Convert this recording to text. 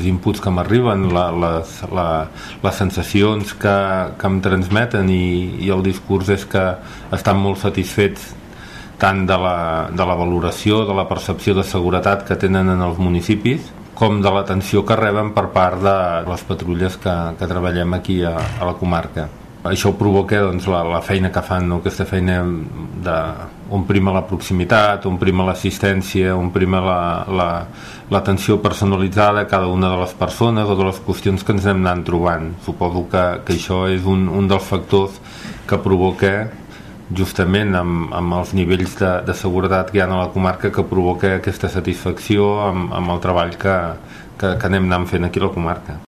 els inputs que m'arriben, les sensacions que em transmeten i el discurs és que estan molt satisfets tant de la valoració, de la percepció de seguretat que tenen en els municipis, com de l'atenció que reben per part de les patrulles que treballem aquí a la comarca. Això provoca doncs, la feina que fan, no? Aquesta feina on prima la proximitat, on prima l'assistència, on prima l'atenció personalitzada a cada una de les persones o de les qüestions que ens anem anant trobant. Suposo que això és un dels factors que provoca, justament amb els nivells de seguretat que hi ha a la comarca, que provoca aquesta satisfacció amb el treball que anem anant fent aquí a la comarca.